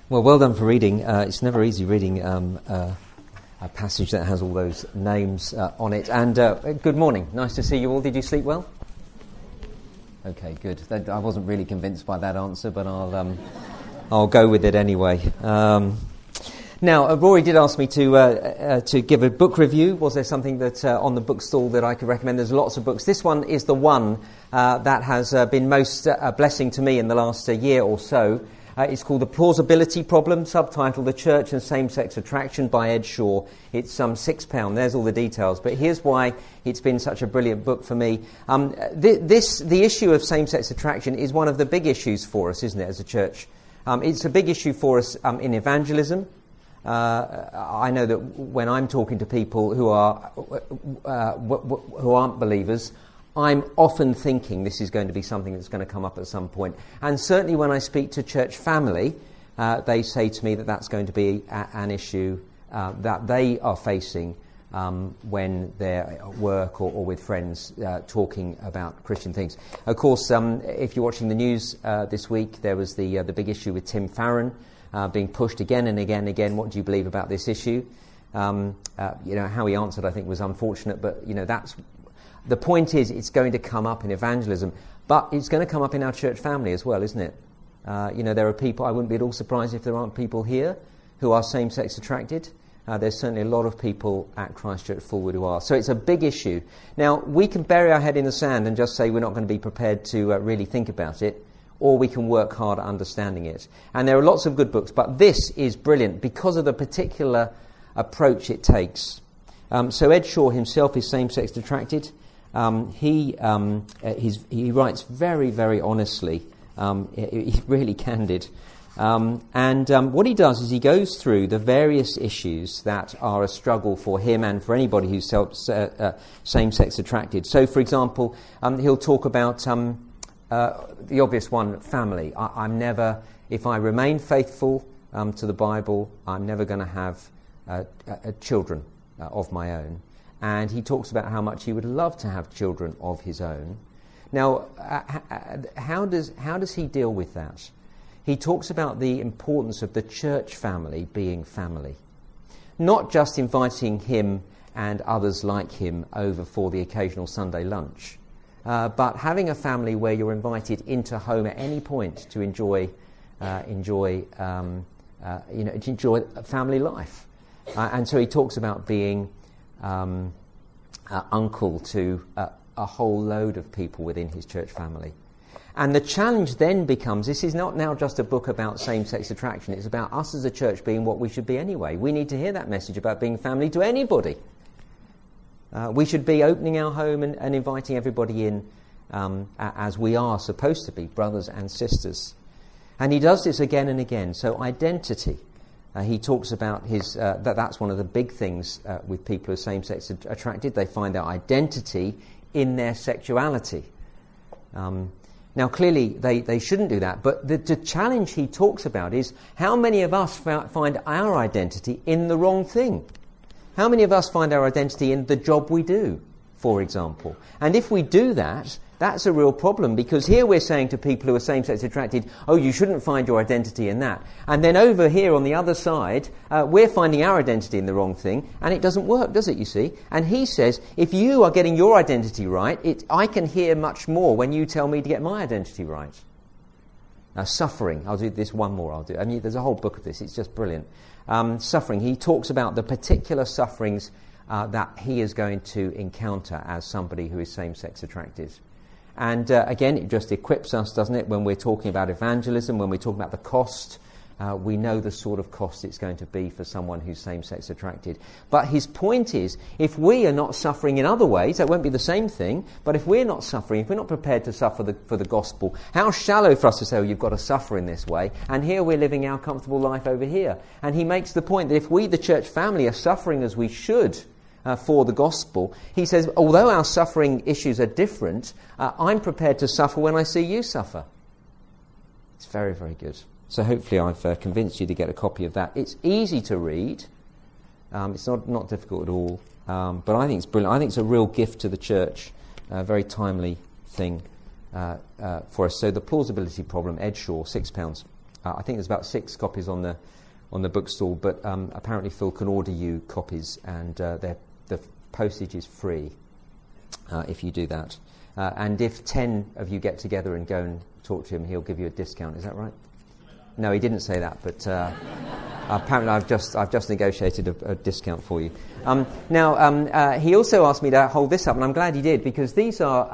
Well done for reading. It's never easy reading a passage that has all those names on it. And good morning. Nice to see you all. Did you sleep well? Okay, good. I wasn't really convinced by that answer, but I'll go with it anyway. Now, Rory did ask me to give a book review. Was there something that on the bookstall that I could recommend? There's lots of books. This one is the one that has been most a blessing to me in the last year or so. It's called The Plausibility Problem, subtitled The Church and Same-Sex Attraction by Ed Shaw. It's £6. There's all the details. But here's why it's been such a brilliant book for me. The issue of same-sex attraction is one of the big issues for us, isn't it, as a church? It's a big issue for us in evangelism. I know that when I'm talking to people who aren't believers, I'm often thinking this is going to be something that's going to come up at some point. And certainly when I speak to church family, they say to me that that's going to be an issue that they are facing when they're at work or with friends talking about Christian things. Of course, if you're watching the news this week, there was the big issue with Tim Farron being pushed again and again and again. What do you believe about this issue? How he answered, I think, was unfortunate, but that's... The point is, it's going to come up in evangelism, but it's going to come up in our church family as well, isn't it? There are people, I wouldn't be at all surprised if there aren't people here who are same-sex attracted. There's certainly a lot of people at Christchurch Fulwood who are. So it's a big issue. Now, we can bury our head in the sand and just say we're not going to be prepared to really think about it, or we can work hard at understanding it. And there are lots of good books, but this is brilliant because of the particular approach it takes. So Ed Shaw himself is same-sex attracted. He writes very, very honestly. He's really candid. What he does is he goes through the various issues that are a struggle for him and for anybody who's same-sex attracted. So, for example, he'll talk about the obvious one, family. If I remain faithful to the Bible, I'm never going to have children of my own. And he talks about how much he would love to have children of his own. Now, how does he deal with that? He talks about the importance of the church family being family. Not just inviting him and others like him over for the occasional Sunday lunch, but having a family where you're invited into home at any point to enjoy family life. And so he talks about being uncle to a whole load of people within his church family. And the challenge then becomes, this is not now just a book about same-sex attraction, it's about us as a church being what we should be anyway. We need to hear that message about being family to anybody. We should be opening our home and inviting everybody in as we are supposed to be, brothers and sisters. And he does this again and again. So identity. He talks about that's one of the big things with people who are same-sex attracted. They find their identity in their sexuality. Now, clearly, they shouldn't do that. But the challenge he talks about is how many of us find our identity in the wrong thing? How many of us find our identity in the job we do, for example? And if we do that, that's a real problem, because here we're saying to people who are same-sex attracted, oh, you shouldn't find your identity in that. And then over here on the other side, we're finding our identity in the wrong thing, and it doesn't work, does it, you see? And he says, if you are getting your identity right, I can hear much more when you tell me to get my identity right. Now, suffering, I'll do this one more, there's a whole book of this, it's just brilliant. Suffering, he talks about the particular sufferings that he is going to encounter as somebody who is same-sex attracted. And again, it just equips us, doesn't it, when we're talking about evangelism, when we're talking about the cost. We know the sort of cost it's going to be for someone who's same-sex attracted. But his point is, if we are not suffering in other ways, that won't be the same thing, but if we're not suffering, if we're not prepared to suffer for the gospel, how shallow for us to say, oh, you've got to suffer in this way, and here we're living our comfortable life over here. And he makes the point that if we, the church family, are suffering as we should for the gospel, he says, although our suffering issues are different, I'm prepared to suffer when I see you suffer. It's very, very good. So hopefully I've convinced you to get a copy of that. It's easy to read. It's not difficult at all. But I think it's brilliant. I think it's a real gift to the church. A very timely thing for us. So The Plausibility Problem, Ed Shaw, £6. I think there's about 6 copies on the bookstall, but apparently Phil can order you copies, and the postage is free if you do that. And if 10 of you get together and go and talk to him, he'll give you a discount. Is that right? No, he didn't say that, but apparently I've just negotiated a discount for you. Now, he also asked me to hold this up, and I'm glad he did, because these are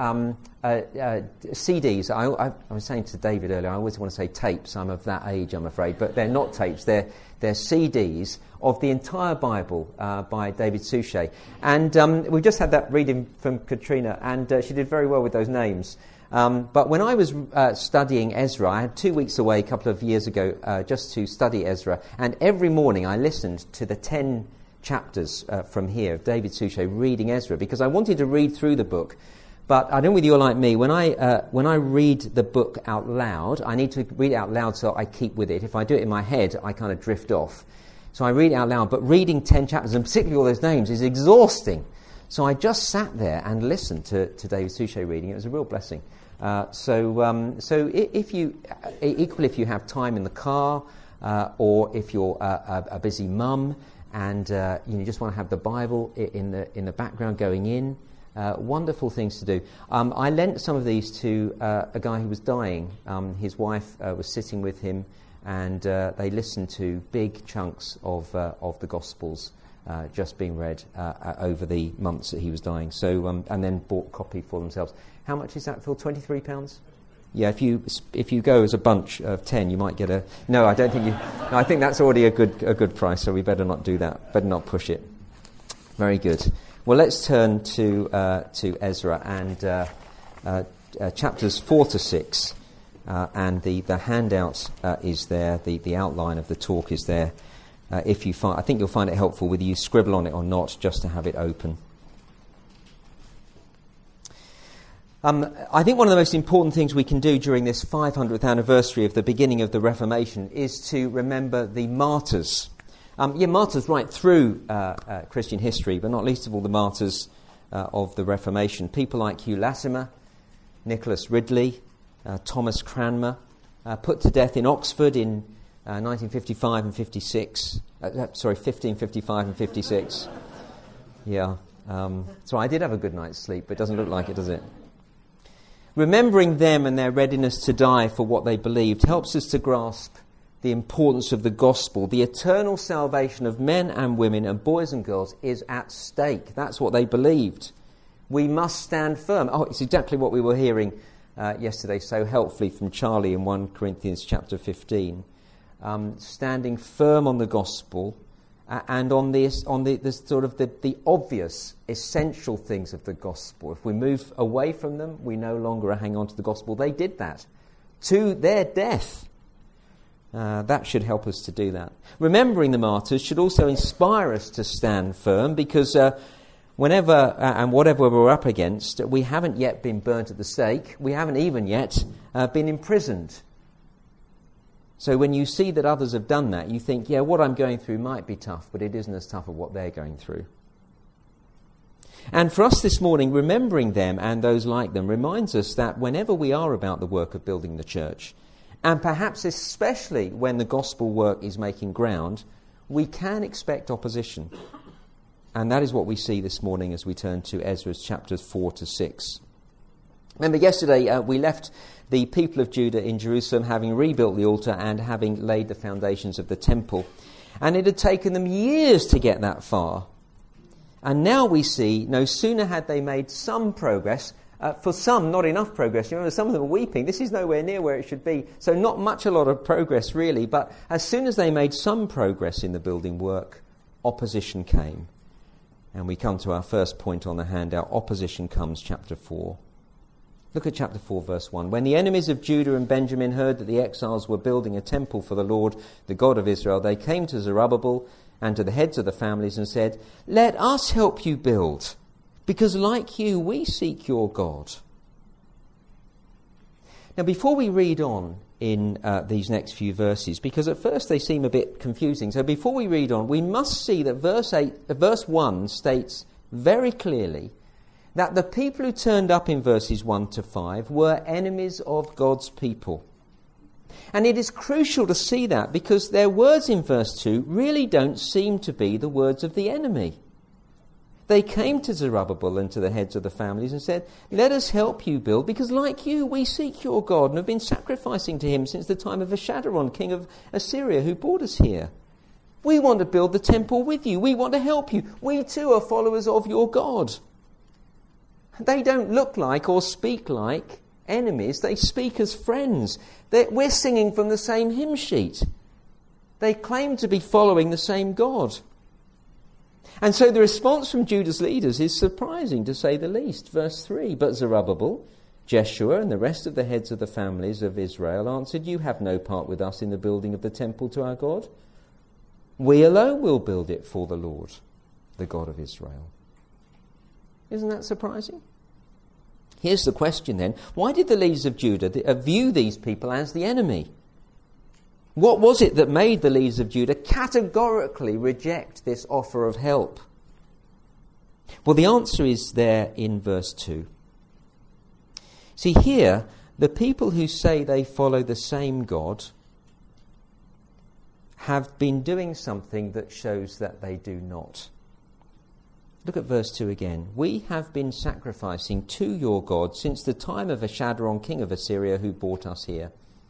CDs. I was saying to David earlier, I always want to say tapes. I'm of that age, I'm afraid, but they're not tapes. They're CDs of the entire Bible by David Suchet. And we've just had that reading from Katrina, and she did very well with those names. But when I was studying Ezra, I had 2 weeks away a couple of years ago just to study Ezra, and every morning I listened to the 10 chapters from here of David Suchet reading Ezra, because I wanted to read through the book. But I don't know whether you're like me. When I read the book out loud, I need to read it out loud so I keep with it. If I do it in my head, I kind of drift off. So I read it out loud. But reading 10 chapters, and particularly all those names, is exhausting. So I just sat there and listened to David Suchet reading. It was a real blessing. So if you have time in the car, or if you're a busy mum and you just want to have the Bible in the background going in, wonderful things to do. I lent some of these to a guy who was dying. His wife was sitting with him, and they listened to big chunks of the Gospels just being read over the months that he was dying. So and then bought a copy for themselves. How much is that, Phil? £23? Yeah, if you go as a bunch of 10, you might get a... No, I don't think you... No, I think that's already a good price, so we better not do that. Better not push it. Very good. Well, let's turn to Ezra and chapters 4 to 6. And the handout is there. The outline of the talk is there. I think you'll find it helpful whether you scribble on it or not, just to have it open. I think one of the most important things we can do during this 500th anniversary of the beginning of the Reformation is to remember the martyrs. Martyrs right through Christian history, but not least of all the martyrs of the Reformation. People like Hugh Latimer, Nicholas Ridley, Thomas Cranmer, put to death in Oxford in 1955 and 56. 1555 and 56. Yeah. So I did have a good night's sleep, but it doesn't look like it, does it? Remembering them and their readiness to die for what they believed helps us to grasp the importance of the gospel. The eternal salvation of men and women and boys and girls is at stake. That's what they believed. We must stand firm. Oh, it's exactly what we were hearing yesterday so helpfully from Charlie in 1 Corinthians chapter 15. Standing firm on the gospel and on the sort of the obvious, essential things of the gospel. If we move away from them, we no longer hang on to the gospel. They did that to their death. That should help us to do that. Remembering the martyrs should also inspire us to stand firm, because whenever and whatever we're up against, we haven't yet been burnt at the stake. We haven't even yet been imprisoned. So when you see that others have done that, you think, yeah, what I'm going through might be tough, but it isn't as tough as what they're going through. And for us this morning, remembering them and those like them reminds us that whenever we are about the work of building the church, and perhaps especially when the gospel work is making ground, we can expect opposition. And that is what we see this morning as we turn to Ezra's chapters 4 to 6. Remember, yesterday we left the people of Judah in Jerusalem having rebuilt the altar and having laid the foundations of the temple. And it had taken them years to get that far. And now we see, no sooner had they made some progress, for some not enough progress. You remember, some of them were weeping. This is nowhere near where it should be. So not a lot of progress really. But as soon as they made some progress in the building work, opposition came. And we come to our first point on the handout. Opposition comes, chapter 4. Look at chapter 4, verse 1. When the enemies of Judah and Benjamin heard that the exiles were building a temple for the Lord, the God of Israel, they came to Zerubbabel and to the heads of the families and said, "Let us help you build, because like you, we seek your God." Now, before we read on in these next few verses, because at first they seem a bit confusing, so before we read on, we must see that verse 1 states very clearly that the people who turned up in verses 1 to 5 were enemies of God's people. And it is crucial to see that, because their words in verse 2 really don't seem to be the words of the enemy. They came to Zerubbabel and to the heads of the families and said, "Let us help you build, because like you, we seek your God and have been sacrificing to him since the time of Esarhaddon, king of Assyria, who brought us here. We want to build the temple with you. We want to help you. We too are followers of your God." They don't look like or speak like enemies. They speak as friends. We're singing from the same hymn sheet. They claim to be following the same God. And so the response from Judah's leaders is surprising, to say the least. Verse 3, "But Zerubbabel, Jeshua, and the rest of the heads of the families of Israel answered, 'You have no part with us in the building of the temple to our God. We alone will build it for the Lord, the God of Israel.'" Isn't that surprising? Here's the question then. Why did the leaders of Judah view these people as the enemy? What was it that made the leaders of Judah categorically reject this offer of help? Well, the answer is there in verse 2. See, here, the people who say they follow the same God have been doing something that shows that they do not. Look at verse 2 again. "We have been sacrificing to your God since the time of Esarhaddon, king of Assyria, who brought us here."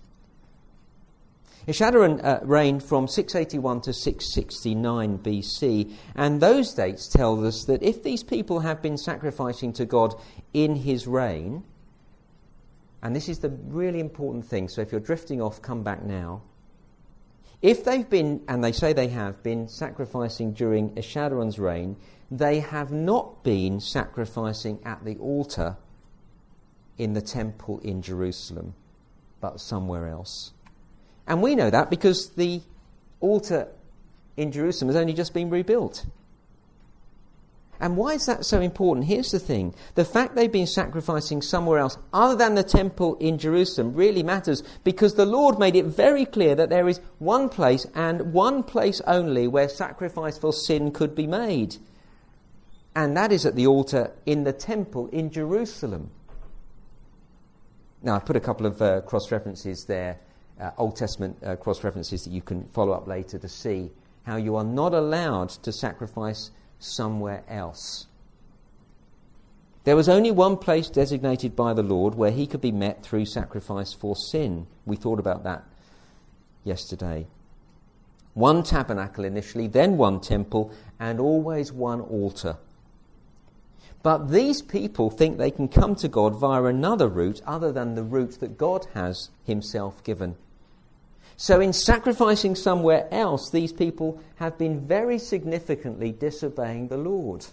Esarhaddon reigned from 681 to 669 BC, and those dates tell us that if these people have been sacrificing to God in his reign, and this is the really important thing, so if you're drifting off, come back now. If they've been, and they say they have been, sacrificing during Esarhaddon's reign, they have not been sacrificing at the altar in the temple in Jerusalem, but somewhere else. And we know that because the altar in Jerusalem has only just been rebuilt. And why is that so important? Here's the thing. The fact they've been sacrificing somewhere else other than the temple in Jerusalem really matters, because the Lord made it very clear that there is one place and one place only where sacrifice for sin could be made. And that is at the altar in the temple in Jerusalem. Now, I've put a couple of cross-references there, Old Testament cross-references that you can follow up later to see how you are not allowed to sacrifice somewhere else. There was only one place designated by the Lord where he could be met through sacrifice for sin. We thought about that yesterday. One tabernacle initially, then one temple, and always one altar. But these people think they can come to God via another route other than the route that God has himself given. So in sacrificing somewhere else, these people have been very significantly disobeying the Lord.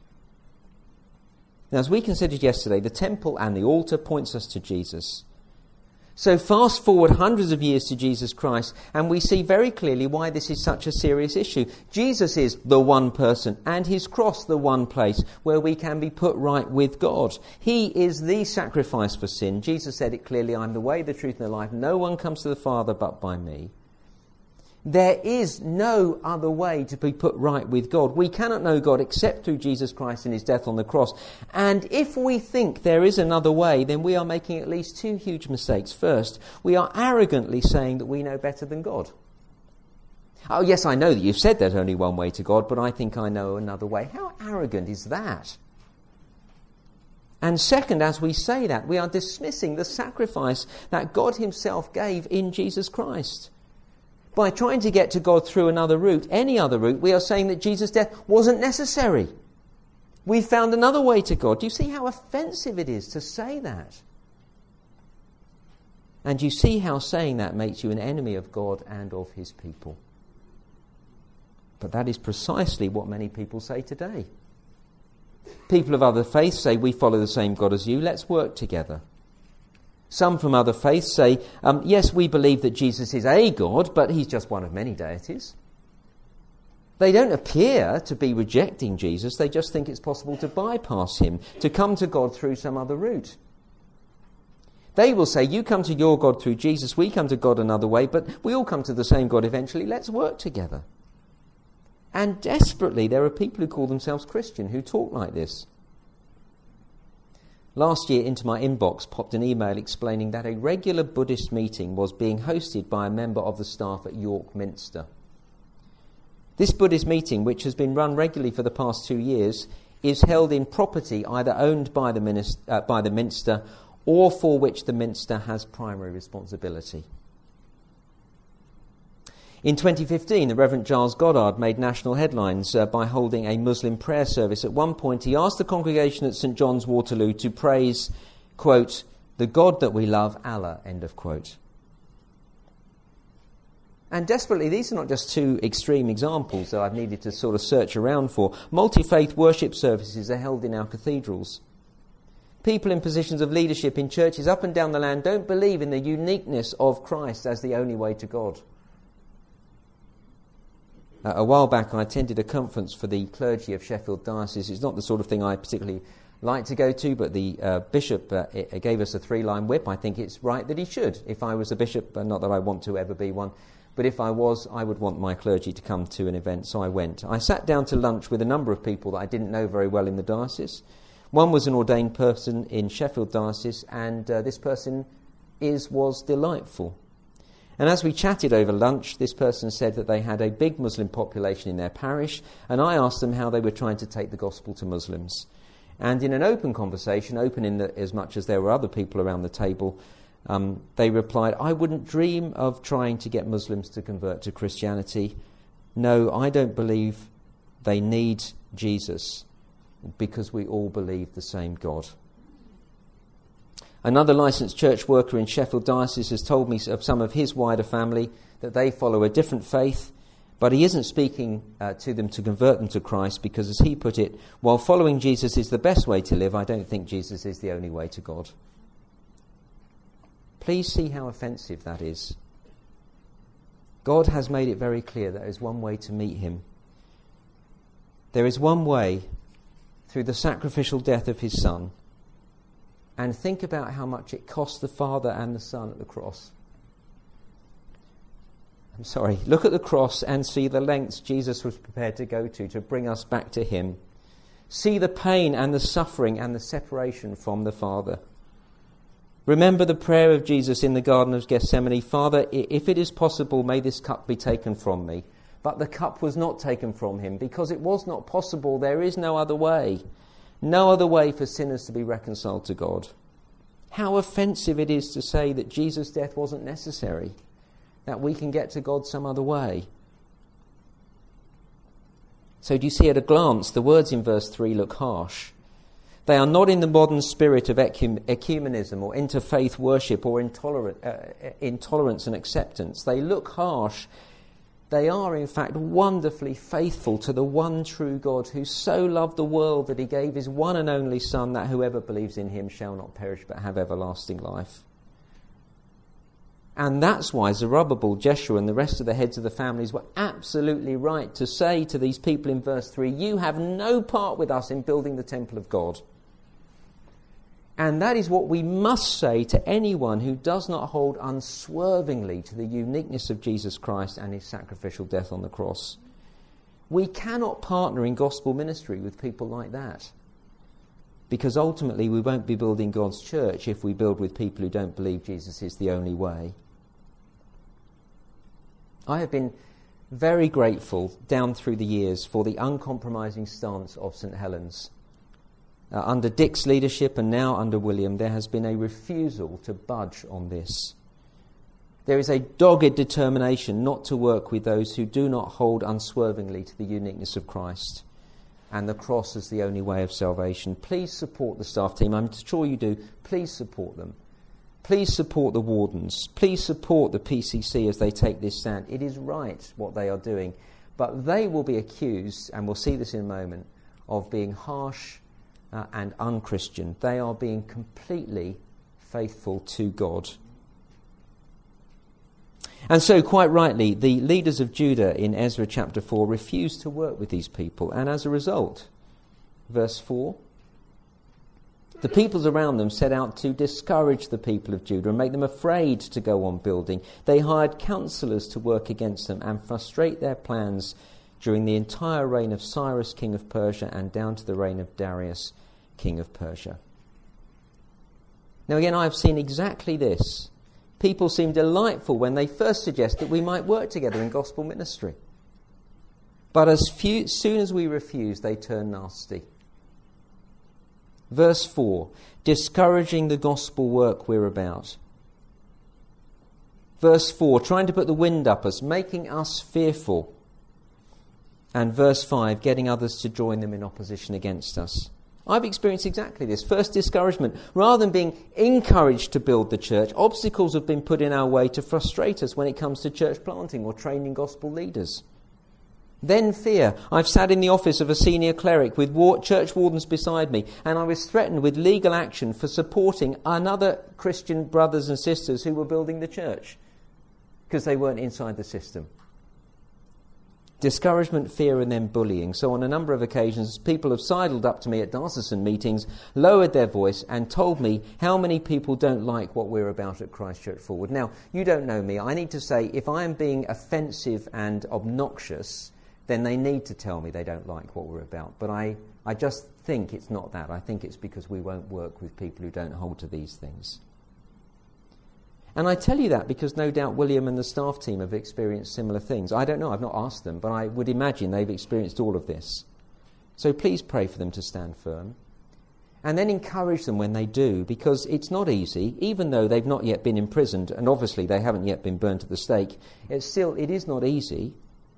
Now, as we considered yesterday, the temple and the altar points us to Jesus. So fast forward hundreds of years to Jesus Christ, and we see very clearly why this is such a serious issue. Jesus is the one person, and his cross the one place where we can be put right with God. He is the sacrifice for sin. Jesus said it clearly, "I'm the way, the truth, and the life. No one comes to the Father but by me." There is no other way to be put right with God. We cannot know God except through Jesus Christ and his death on the cross. And if we think there is another way, then we are making at least two huge mistakes. First, we are arrogantly saying that we know better than God. "Oh, yes, I know that you've said there's only one way to God, but I think I know another way." How arrogant is that? And second, as we say that, we are dismissing the sacrifice that God himself gave in Jesus Christ. By trying to get to God through another route, any other route, we are saying that Jesus' death wasn't necessary. We found another way to God. Do you see how offensive it is to say that? And you see how saying that makes you an enemy of God and of his people. But that is precisely what many people say today. People of other faiths say, "We follow the same God as you, let's work together." Some from other faiths say, "Yes, we believe that Jesus is a God, but he's just one of many deities." They don't appear to be rejecting Jesus, they just think it's possible to bypass him, to come to God through some other route. They will say, "You come to your God through Jesus, we come to God another way, but we all come to the same God eventually, let's work together." And desperately, there are people who call themselves Christian who talk like this. Last year into my inbox popped an email explaining that a regular Buddhist meeting was being hosted by a member of the staff at York Minster. This Buddhist meeting, which has been run regularly for the past 2 years, is held in property either owned by the Minster or for which the Minster has primary responsibility. In 2015, the Reverend Giles Goddard made national headlines by holding a Muslim prayer service. At one point, he asked the congregation at St John's Waterloo to praise, quote, "the God that we love, Allah," end of quote. And desperately, these are not just two extreme examples that I've needed to sort of search around for. Multi-faith worship services are held in our cathedrals. People in positions of leadership in churches up and down the land don't believe in the uniqueness of Christ as the only way to God. A while back, I attended a conference for the clergy of Sheffield Diocese. It's not the sort of thing I particularly like to go to, but the bishop gave us a 3-line whip. I think it's right that he should. If I was a bishop, not that I want to ever be one, but if I was, I would want my clergy to come to an event, so I went. I sat down to lunch with a number of people that I didn't know very well in the diocese. One was an ordained person in Sheffield Diocese, and this person was delightful. And as we chatted over lunch, this person said that they had a big Muslim population in their parish, and I asked them how they were trying to take the gospel to Muslims. And in an open conversation, as much as there were other people around the table, they replied, "I wouldn't dream of trying to get Muslims to convert to Christianity. No, I don't believe they need Jesus because we all believe the same God." Another licensed church worker in Sheffield Diocese has told me of some of his wider family that they follow a different faith, but he isn't speaking to them to convert them to Christ because, as he put it, while following Jesus is the best way to live, I don't think Jesus is the only way to God. Please see how offensive that is. God has made it very clear that there is one way to meet him. There is one way through the sacrificial death of his Son. And think about how much it cost the Father and the Son at the cross. Look at the cross and see the lengths Jesus was prepared to go to bring us back to him. See the pain and the suffering and the separation from the Father. Remember the prayer of Jesus in the Garden of Gethsemane, "Father, if it is possible, may this cup be taken from me." But the cup was not taken from him because it was not possible. There is no other way. No other way for sinners to be reconciled to God. How offensive it is to say that Jesus' death wasn't necessary, that we can get to God some other way. So do you see at a glance, the words in verse 3 look harsh. They are not in the modern spirit of ecumenism or interfaith worship or intolerance and acceptance. They look harsh. They are, in fact, wonderfully faithful to the one true God who so loved the world that he gave his one and only Son, that whoever believes in him shall not perish but have everlasting life. And that's why Zerubbabel, Jeshua and the rest of the heads of the families were absolutely right to say to these people in verse 3, "You have no part with us in building the temple of God." And that is what we must say to anyone who does not hold unswervingly to the uniqueness of Jesus Christ and his sacrificial death on the cross. We cannot partner in gospel ministry with people like that, because ultimately we won't be building God's church if we build with people who don't believe Jesus is the only way. I have been very grateful down through the years for the uncompromising stance of St Helens. Under Dick's leadership and now under William, there has been a refusal to budge on this. There is a dogged determination not to work with those who do not hold unswervingly to the uniqueness of Christ and the cross as the only way of salvation. Please support the staff team. I'm sure you do. Please support them. Please support the wardens. Please support the PCC as they take this stand. It is right what they are doing, but they will be accused, and we'll see this in a moment, of being harsh and unchristian. They are being completely faithful to God. And so, quite rightly, the leaders of Judah in Ezra chapter 4 refused to work with these people, and as a result, verse 4, the peoples around them set out to discourage the people of Judah and make them afraid to go on building. They hired counselors to work against them and frustrate their plans during the entire reign of Cyrus, king of Persia, and down to the reign of Darius, king of Persia. Now again, I've seen exactly this. People seem delightful when they first suggest that we might work together in gospel ministry. But as soon as we refuse, they turn nasty. Verse 4, discouraging the gospel work we're about. Verse 4, trying to put the wind up us, making us fearful. And verse 5, getting others to join them in opposition against us. I've experienced exactly this. First, discouragement. Rather than being encouraged to build the church, obstacles have been put in our way to frustrate us when it comes to church planting or training gospel leaders. Then fear. I've sat in the office of a senior cleric with church wardens beside me, and I was threatened with legal action for supporting another Christian brothers and sisters who were building the church because they weren't inside the system. Discouragement, fear, and then bullying. So on a number of occasions, people have sidled up to me at diocesan meetings, lowered their voice, and told me how many people don't like what we're about at Christ Church Forward. Now, you don't know me. I need to say, if I am being offensive and obnoxious, then they need to tell me they don't like what we're about. But I just think it's not that. I think it's because we won't work with people who don't hold to these things. And I tell you that because no doubt William and the staff team have experienced similar things. I don't know, I've not asked them, but I would imagine they've experienced all of this. So please pray for them to stand firm. And then encourage them when they do, because it's not easy, even though they've not yet been imprisoned, and obviously they haven't yet been burnt at the stake. It is not easy.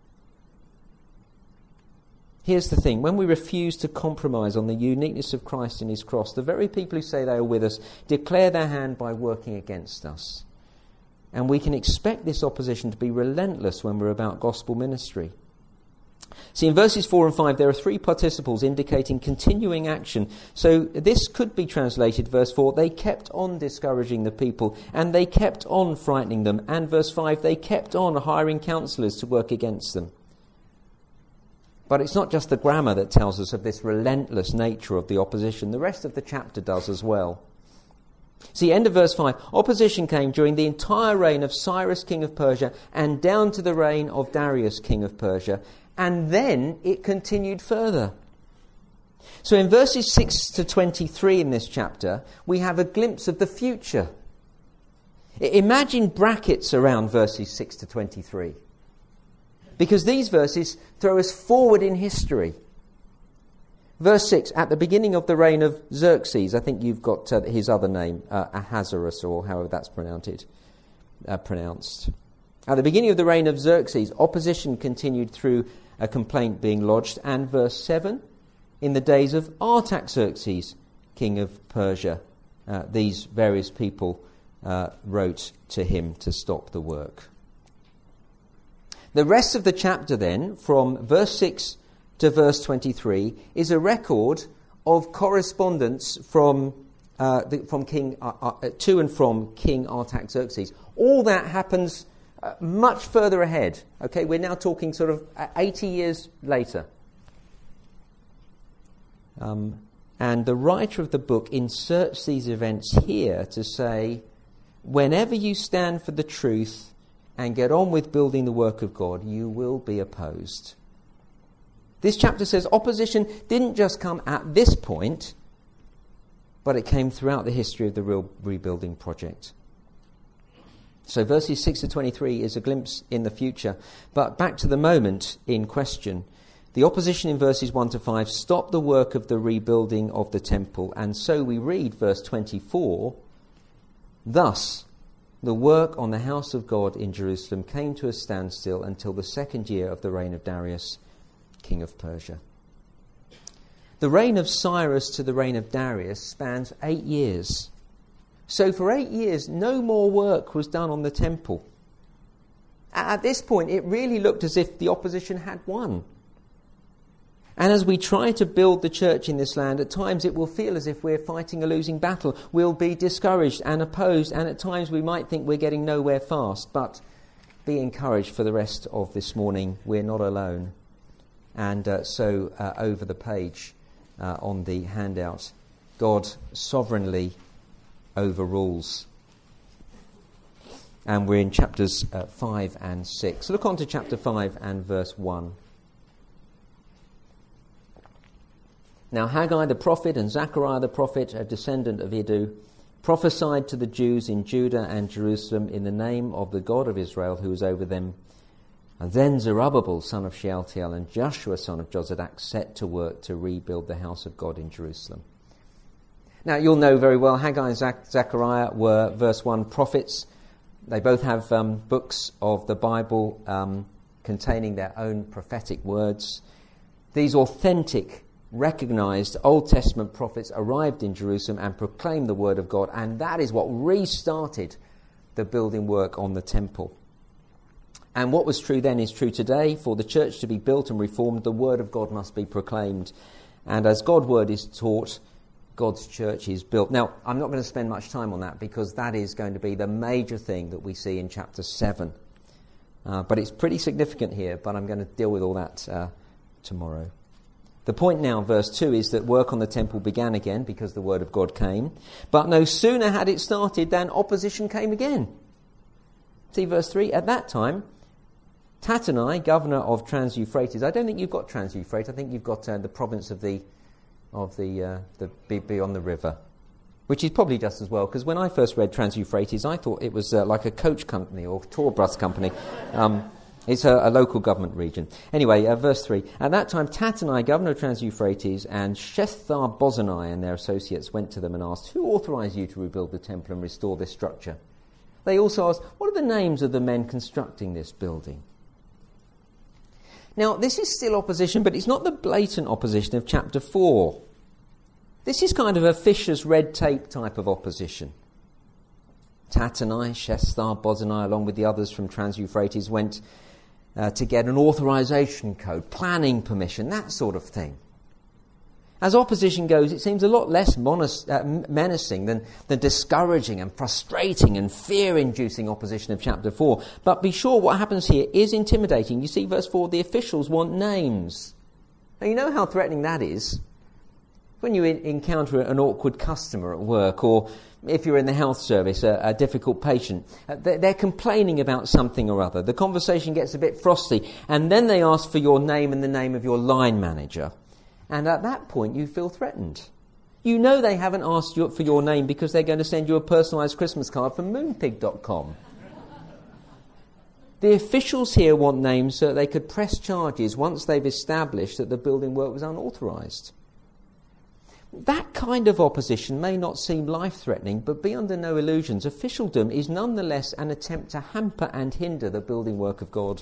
Here's the thing, when we refuse to compromise on the uniqueness of Christ and his cross, the very people who say they are with us declare their hand by working against us. And we can expect this opposition to be relentless when we're about gospel ministry. See, in verses 4 and 5, there are three participles indicating continuing action. So this could be translated, verse 4, they kept on discouraging the people, and they kept on frightening them. And verse 5, they kept on hiring counsellors to work against them. But it's not just the grammar that tells us of this relentless nature of the opposition. The rest of the chapter does as well. See, end of verse 5, opposition came during the entire reign of Cyrus, king of Persia, and down to the reign of Darius, king of Persia. And then it continued further. So in verses 6 to 23 in this chapter, we have a glimpse of the future. Imagine brackets around verses 6 to 23. Because these verses throw us forward in history. Verse 6, at the beginning of the reign of Xerxes, I think you've got his other name, Ahasuerus, or however that's pronounced. At the beginning of the reign of Xerxes, opposition continued through a complaint being lodged. And verse 7, in the days of Artaxerxes, king of Persia, these various people wrote to him to stop the work. The rest of the chapter then, from verse 6 to verse 23, is a record of correspondence from King to and from King Artaxerxes. All that happens much further ahead. Okay, we're now talking sort of 80 years later. And the writer of the book inserts these events here to say, whenever you stand for the truth and get on with building the work of God, you will be opposed. This chapter says opposition didn't just come at this point, but it came throughout the history of the real rebuilding project. So verses 6 to 23 is a glimpse in the future. But back to the moment in question. The opposition in verses 1 to 5 stopped the work of the rebuilding of the temple. And so we read verse 24, thus the work on the house of God in Jerusalem came to a standstill until the second year of the reign of Darius, king of Persia. The reign of Cyrus to the reign of Darius spans 8 years. So for 8 years, no more work was done on the temple. At this point, it really looked as if the opposition had won. And as we try to build the church in this land, at times it will feel as if we're fighting a losing battle. We'll be discouraged and opposed, and at times we might think we're getting nowhere fast. But be encouraged for the rest of this morning. We're not alone. And so over the page on the handout, God sovereignly overrules. And we're in chapters 5 and 6. Look on to chapter 5 and verse 1. Now Haggai the prophet and Zechariah the prophet, a descendant of Iddu, prophesied to the Jews in Judah and Jerusalem in the name of the God of Israel who was over them. And then Zerubbabel, son of Shealtiel, and Joshua, son of Jozadak, set to work to rebuild the house of God in Jerusalem. Now, you'll know very well Haggai and Zechariah were, verse 1, prophets. They both have books of the Bible containing their own prophetic words. These authentic, recognized Old Testament prophets arrived in Jerusalem and proclaimed the word of God, and that is what restarted the building work on the temple. And what was true then is true today. For the church to be built and reformed, the word of God must be proclaimed. And as God's word is taught, God's church is built. Now, I'm not going to spend much time on that because that is going to be the major thing that we see in chapter 7. But it's pretty significant here, but I'm going to deal with all that tomorrow. The point now, verse 2, is that work on the temple began again because the word of God came. But no sooner had it started than opposition came again. See verse 3, at that time, Tattenai, governor of Trans-Euphrates, I don't think you've got Trans-Euphrates, I think you've got the province of the beyond the river, which is probably just as well, because when I first read Trans-Euphrates, I thought it was like a coach company or tour bus company. It's a local government region. Anyway, verse 3, at that time Tattenai, governor of Trans-Euphrates, and Shethar-Bozenai and their associates went to them and asked, who authorized you to rebuild the temple and restore this structure? They also asked, what are the names of the men constructing this building? Now, this is still opposition, but it's not the blatant opposition of chapter 4. This is kind of a Fisher's red tape type of opposition. Tattenai, Shethar-Bozenai, along with the others from Trans-Euphrates, went to get an authorization code, planning permission, that sort of thing. As opposition goes, it seems a lot less menacing than the discouraging and frustrating and fear-inducing opposition of chapter 4. But be sure what happens here is intimidating. You see, verse 4, the officials want names. Now, you know how threatening that is. When you encounter an awkward customer at work, or if you're in the health service, a difficult patient, they're complaining about something or other. The conversation gets a bit frosty, and then they ask for your name and the name of your line manager. And at that point, you feel threatened. You know they haven't asked you for your name because they're going to send you a personalised Christmas card from moonpig.com. The officials here want names so that they could press charges once they've established that the building work was unauthorised. That kind of opposition may not seem life-threatening, but be under no illusions. Officialdom is nonetheless an attempt to hamper and hinder the building work of God.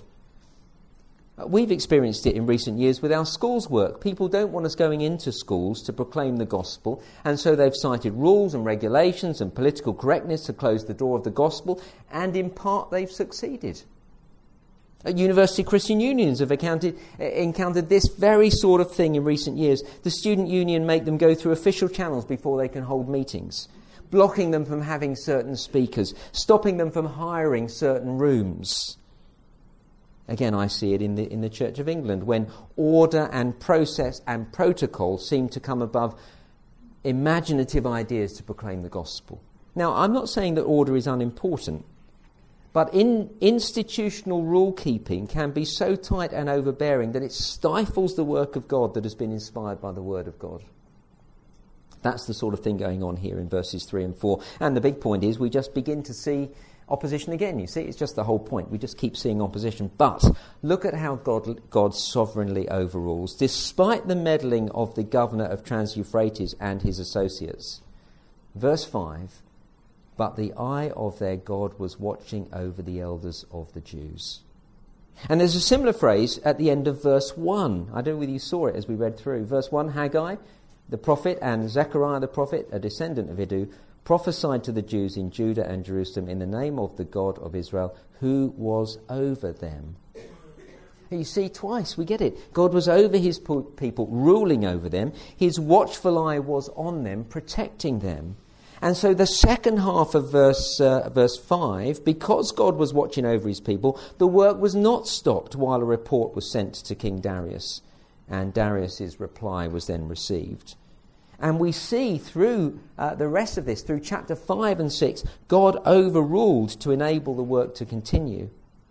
We've experienced it in recent years with our schools work. People don't want us going into schools to proclaim the gospel, and so they've cited rules and regulations and political correctness to close the door of the gospel, and in part they've succeeded. University Christian unions have encountered this very sort of thing in recent years. The student union make them go through official channels before they can hold meetings, blocking them from having certain speakers, stopping them from hiring certain rooms. Again, I see it in the Church of England, when order and process and protocol seem to come above imaginative ideas to proclaim the gospel. Now, I'm not saying that order is unimportant, but institutional rule-keeping can be so tight and overbearing that it stifles the work of God that has been inspired by the Word of God. That's the sort of thing going on here in verses 3 and 4. And the big point is we just begin to see opposition again. You see, it's just the whole point. We just keep seeing opposition. But look at how God sovereignly overrules, despite the meddling of the governor of Trans-Euphrates and his associates. Verse 5, but the eye of their God was watching over the elders of the Jews. And there's a similar phrase at the end of verse 1. I don't know whether you saw it as we read through. Verse 1, Haggai, the prophet, and Zechariah the prophet, a descendant of Iddo, prophesied to the Jews in Judah and Jerusalem in the name of the God of Israel, who was over them. You see, twice we get it. God was over his people, ruling over them. His watchful eye was on them, protecting them. And so the second half of verse 5, because God was watching over his people, the work was not stopped while a report was sent to King Darius. And Darius's reply was then received. And we see through the rest of this, through chapter 5 and 6, God overruled to enable the work to continue.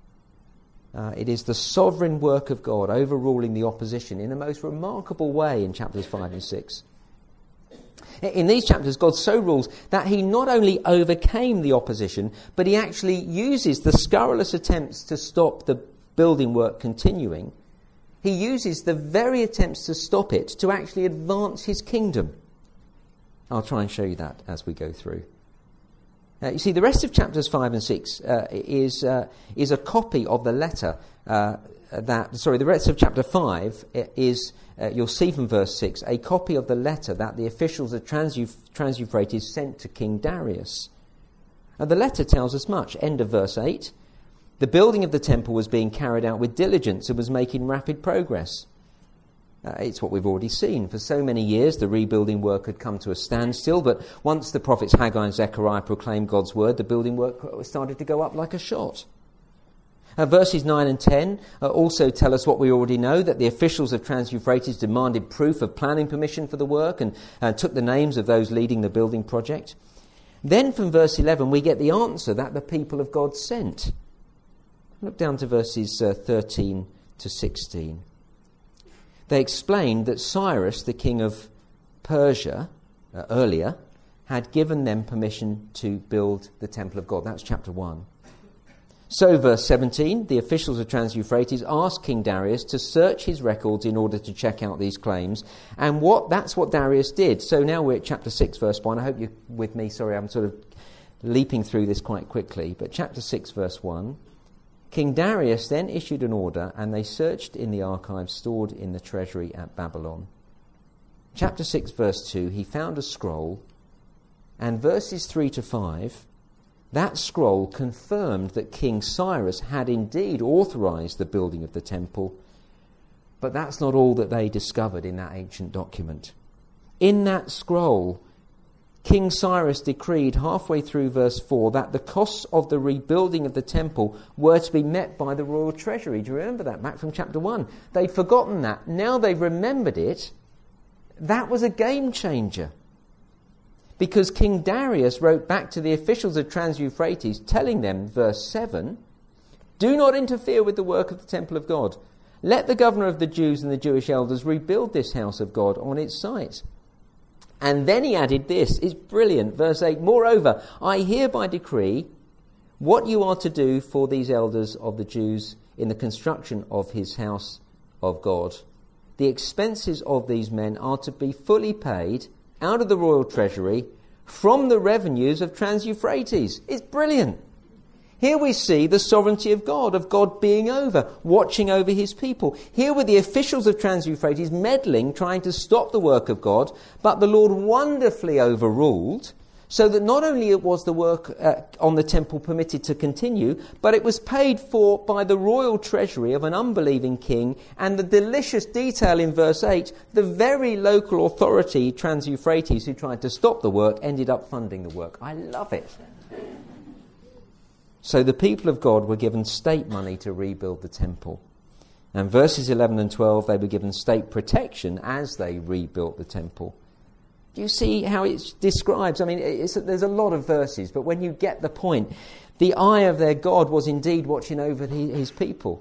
It is the sovereign work of God overruling the opposition in the most remarkable way in chapters 5 and 6. In these chapters, God so rules that he not only overcame the opposition, but he actually uses the scurrilous attempts to stop the building work continuing. He uses the very attempts to stop it to actually advance his kingdom. I'll try and show you that as we go through. You see, the rest of chapters 5 and 6 is a copy of the letter the rest of chapter 5 is, you'll see from verse 6, a copy of the letter that the officials of Trans-Euphrates sent to King Darius. And the letter tells us much. End of verse 8. The building of the temple was being carried out with diligence and was making rapid progress. It's what we've already seen. For so many years, the rebuilding work had come to a standstill, but once the prophets Haggai and Zechariah proclaimed God's word, the building work started to go up like a shot. Verses 9 and 10 also tell us what we already know, that the officials of Trans-Euphrates demanded proof of planning permission for the work and took the names of those leading the building project. Then from verse 11, we get the answer that the people of God sent. Look down to verses 13 to 16. They explained that Cyrus, the king of Persia, earlier, had given them permission to build the temple of God. That's chapter 1. So, verse 17, the officials of Trans-Euphrates asked King Darius to search his records in order to check out these claims. And that's what Darius did. So now we're at chapter 6, verse 1. I hope you're with me. Sorry, I'm sort of leaping through this quite quickly. But chapter 6, verse 1. King Darius then issued an order, and they searched in the archives stored in the treasury at Babylon. Chapter 6, verse 2, he found a scroll, and verses 3 to 5, that scroll confirmed that King Cyrus had indeed authorized the building of the temple, but that's not all that they discovered in that ancient document. In that scroll, King Cyrus decreed halfway through verse 4 that the costs of the rebuilding of the temple were to be met by the royal treasury. Do you remember that back from chapter 1? They'd forgotten that. Now they've remembered it. That was a game changer. Because King Darius wrote back to the officials of Trans-Euphrates telling them, verse 7, do not interfere with the work of the temple of God. Let the governor of the Jews and the Jewish elders rebuild this house of God on its site. And then he added this, it's brilliant, verse 8, moreover, I hereby decree what you are to do for these elders of the Jews in the construction of his house of God. The expenses of these men are to be fully paid out of the royal treasury from the revenues of Trans-Euphrates. It's brilliant. Here we see the sovereignty of God being watching over his people. Here were the officials of Trans-Euphrates meddling, trying to stop the work of God, but the Lord wonderfully overruled, so that not only was the work on the temple permitted to continue, but it was paid for by the royal treasury of an unbelieving king, and the delicious detail in verse 8, the very local authority, Trans-Euphrates, who tried to stop the work, ended up funding the work. I love it. So the people of God were given state money to rebuild the temple. And verses 11 and 12, they were given state protection as they rebuilt the temple. Do you see how it describes? I mean, there's a lot of verses, but when you get the point, the eye of their God was indeed watching over his people.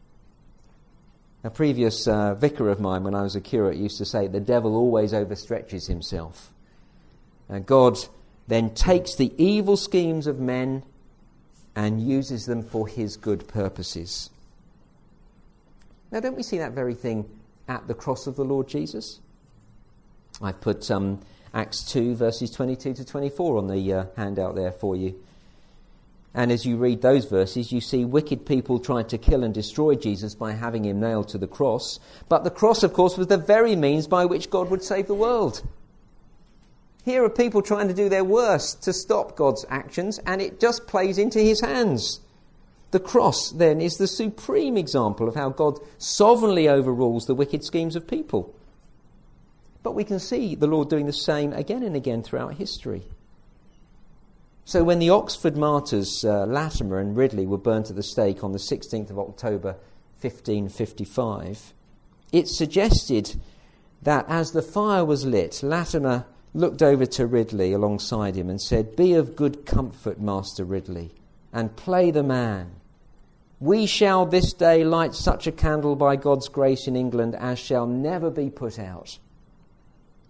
A previous vicar of mine, when I was a curate, used to say, the devil always overstretches himself. And God then takes the evil schemes of men and uses them for his good purposes. Now, don't we see that very thing at the cross of the Lord Jesus? I've put Acts 2, verses 22 to 24 on the handout there for you. And as you read those verses, you see wicked people tried to kill and destroy Jesus by having him nailed to the cross. But the cross, of course, was the very means by which God would save the world. Here are people trying to do their worst to stop God's actions, and it just plays into his hands. The cross, then, is the supreme example of how God sovereignly overrules the wicked schemes of people. But we can see the Lord doing the same again and again throughout history. So when the Oxford martyrs, Latimer and Ridley, were burnt at the stake on the 16th of October 1555, it suggested that as the fire was lit, Latimer looked over to Ridley alongside him and said, "Be of good comfort, Master Ridley, and play the man. We shall this day light such a candle by God's grace in England as shall never be put out."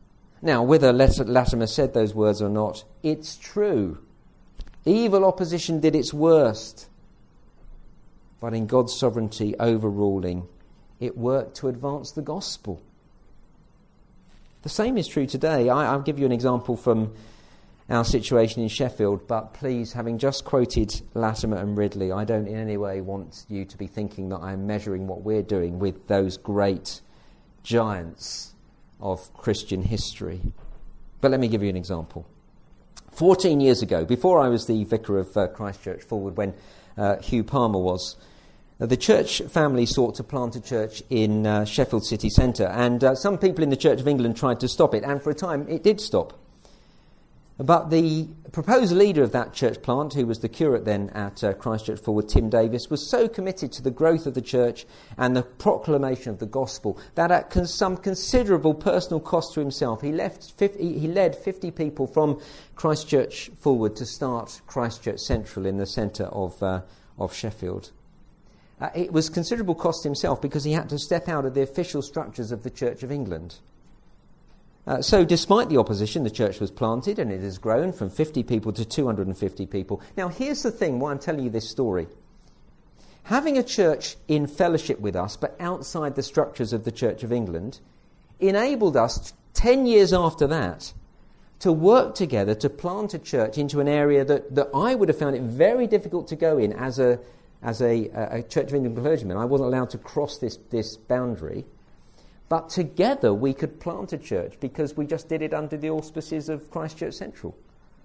Now, whether Latimer said those words or not, it's true. Evil opposition did its worst. But in God's sovereignty overruling, it worked to advance the gospel. The same is true today. I'll give you an example from our situation in Sheffield, but please, having just quoted Latimer and Ridley, I don't in any way want you to be thinking that I'm measuring what we're doing with those great giants of Christian history. But let me give you an example. 14 years ago, before I was the vicar of Christchurch Forward, when Hugh Palmer was, the church family sought to plant a church in Sheffield city centre, and some people in the Church of England tried to stop it, and for a time it did stop. But the proposed leader of that church plant, who was the curate then at Christchurch Forward, Tim Davis, was so committed to the growth of the church and the proclamation of the gospel that at some considerable personal cost to himself, he led 50 people from Christchurch Forward to start Christchurch Central in the centre of Sheffield. It was considerable cost to himself because he had to step out of the official structures of the Church of England. So despite the opposition, the church was planted and it has grown from 50 people to 250 people. Now here's the thing, why I'm telling you this story. Having a church in fellowship with us, but outside the structures of the Church of England, enabled us 10 years after that to work together to plant a church into an area that I would have found it very difficult to go in as a Church of England clergyman. I wasn't allowed to cross this boundary. But together we could plant a church because we just did it under the auspices of Christchurch Central.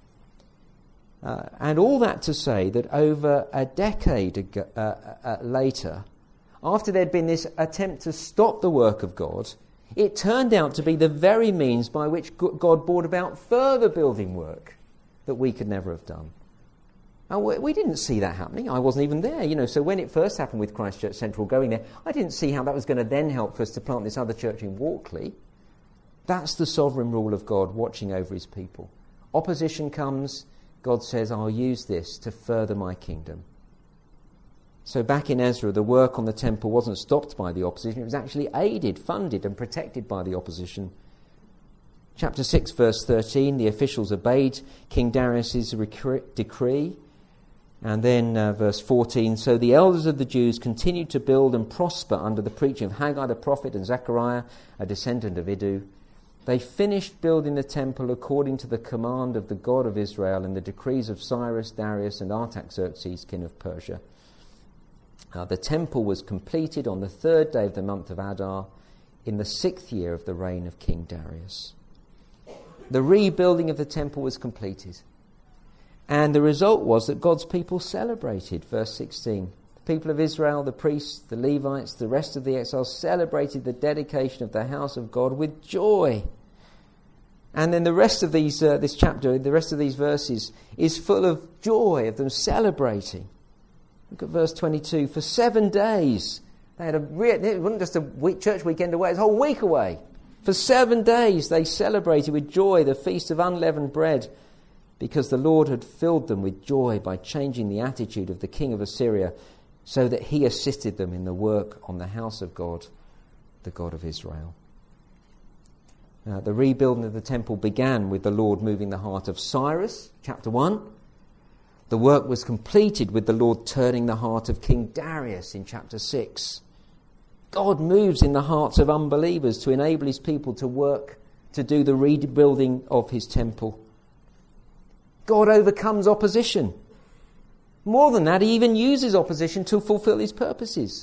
And all that to say that over a decade later, after there'd been this attempt to stop the work of God, it turned out to be the very means by which God brought about further building work that we could never have done. And we didn't see that happening. I wasn't even there, so when it first happened with Christchurch Central going there, I didn't see how that was going to then help for us to plant this other church in Walkley. That's the sovereign rule of God watching over his people. Opposition comes, God says, I'll use this to further my kingdom. So back in Ezra, the work on the temple wasn't stopped by the opposition, it was actually aided, funded and protected by the opposition. Chapter 6, verse 13, the officials obeyed King Darius' decree. And then verse 14, so the elders of the Jews continued to build and prosper under the preaching of Haggai the prophet and Zechariah, a descendant of Iddu. They finished building the temple according to the command of the God of Israel and the decrees of Cyrus, Darius and Artaxerxes, king of Persia. The temple was completed on the 3rd day of the month of Adar in the 6th year of the reign of King Darius. The rebuilding of the temple was completed. And the result was that God's people celebrated, verse 16. The people of Israel, the priests, the Levites, the rest of the exiles celebrated the dedication of the house of God with joy. And then the rest of this chapter, the rest of these verses, is full of joy, of them celebrating. Look at verse 22. For 7 days, they had it wasn't just a church weekend away, it was a whole week away. For 7 days they celebrated with joy the feast of unleavened bread, because the Lord had filled them with joy by changing the attitude of the king of Assyria, so that he assisted them in the work on the house of God, the God of Israel. The rebuilding of the temple began with the Lord moving the heart of Cyrus, chapter 1. The work was completed with the Lord turning the heart of King Darius in chapter 6. God moves in the hearts of unbelievers to enable his people to work, to do the rebuilding of his temple. God overcomes opposition. More than that, he even uses opposition to fulfill his purposes.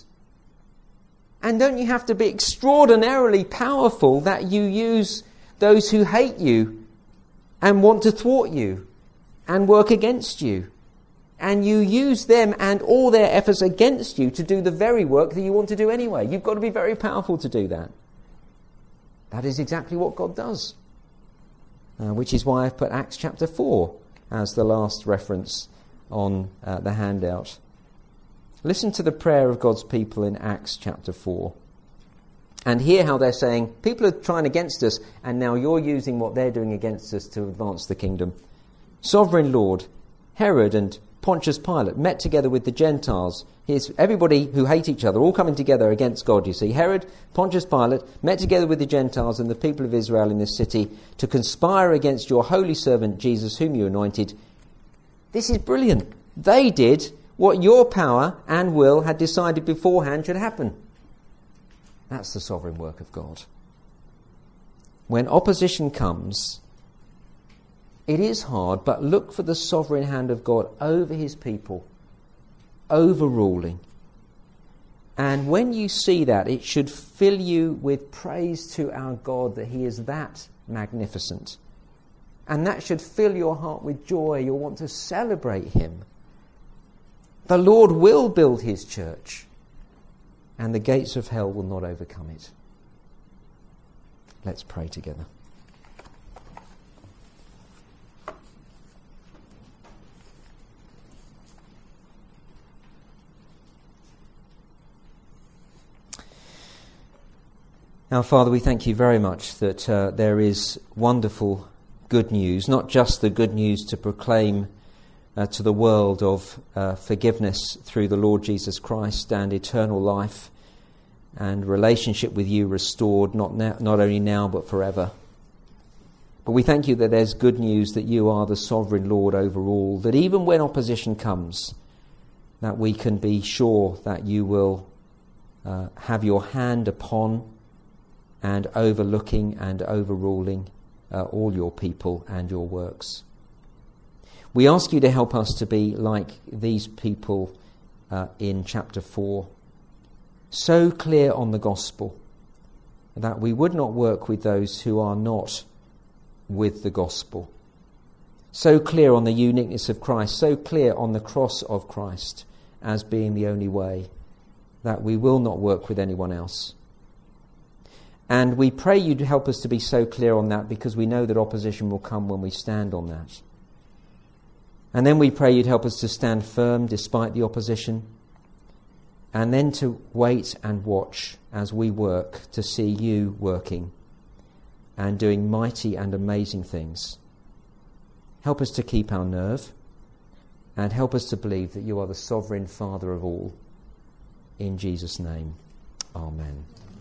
And don't you have to be extraordinarily powerful that you use those who hate you and want to thwart you and work against you? And you use them and all their efforts against you to do the very work that you want to do anyway. You've got to be very powerful to do that. That is exactly what God does. Which is why I've put Acts chapter 4 as the last reference on the handout. Listen to the prayer of God's people in Acts chapter 4. And hear how they're saying, people are trying against us, and now you're using what they're doing against us to advance the kingdom. Sovereign Lord, Herod and Pontius Pilate met together with the Gentiles. Here's everybody who hate each other, all coming together against God, you see. Herod, Pontius Pilate, met together with the Gentiles and the people of Israel in this city to conspire against your holy servant Jesus, whom you anointed. This is brilliant. They did what your power and will had decided beforehand should happen. That's the sovereign work of God. When opposition comes, it is hard, but look for the sovereign hand of God over his people, overruling. And when you see that, it should fill you with praise to our God that he is that magnificent. And that should fill your heart with joy. You'll want to celebrate him. The Lord will build his church, and the gates of hell will not overcome it. Let's pray together. Now, Father, we thank you very much that there is wonderful good news, not just the good news to proclaim to the world of forgiveness through the Lord Jesus Christ and eternal life and relationship with you restored, not only now but forever. But we thank you that there's good news that you are the sovereign Lord over all, that even when opposition comes, that we can be sure that you will have your hand upon and overlooking and overruling all your people and your works. We ask you to help us to be like these people in chapter 4, so clear on the gospel that we would not work with those who are not with the gospel. So clear on the uniqueness of Christ, so clear on the cross of Christ as being the only way, that we will not work with anyone else. And we pray you to help us to be so clear on that, because we know that opposition will come when we stand on that. And then we pray you'd help us to stand firm despite the opposition, and then to wait and watch as we work to see you working and doing mighty and amazing things. Help us to keep our nerve, and help us to believe that you are the sovereign Father of all. In Jesus' name, amen.